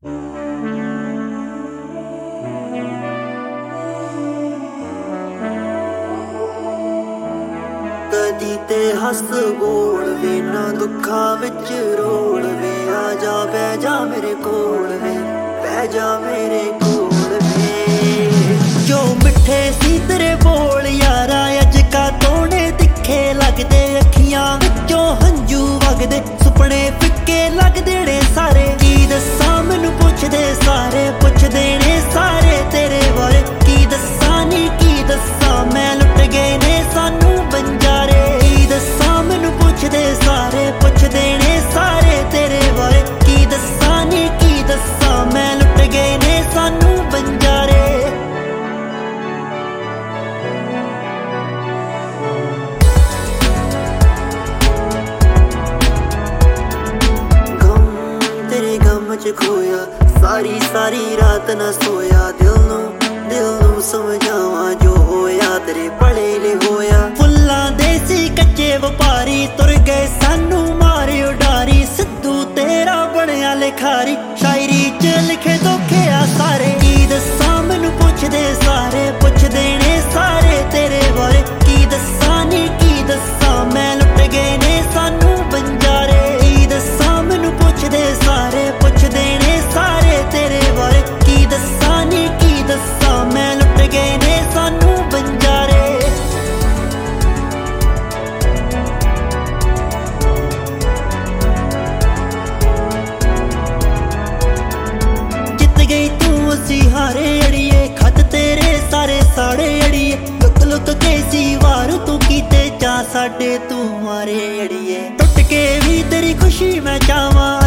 कदी ते हस बोल वे ना दुखा विच रोल वे आ जा बह जा मेरे कोल वे बह जा मेरे कोल वे जो मिठे सी तेरे बोल यारा अज का तोने तिखे लगदे अखियां विचों हंजू वगदे सुपने फिक्के लगदे ने सारे की दस्सां मैनू पुछदे सारे पुछदे ने सारे तेरे बारे की दस्सां नी की दस्सां मैं लुट गए ने सानू बंजारे की दस्सां मैनू पुछदे सारे पुछदे ने सारे तेरे बारे की दस्सां नी की दस्सां मैं लुट गए ने सानू बंजारे खोया सारी सारी रात न सोया दिल नू समझावा जो होया तेरे भले ले होया फुल्लां दे सी कच्चे वपारी तुर गए सानू मारे उडारी सिद्धू तेरा बनया लिखारी शायरी च लिखे धोखे आ सारे की दस्सां मैनू पुछदे सारे पुछदे ने सारे तेरे बारे की दस्सां नी की दस्सां मैं लुट गए ने सानू बंजारे की दस्सां मैनू पुछदे सारे पुछदे ने सारे तेरे बारे की दस्सां नी की दस्सां मैं लुट गए ने सानू बंजारे जित गई तू असी हारे अड़िए खत तेरे सारे साड़े अड़िए लुक लुक के सी वार तू कीते जा साडे तू मारे अड़िए टुट के भी तेरी खुशी मैं चाहवां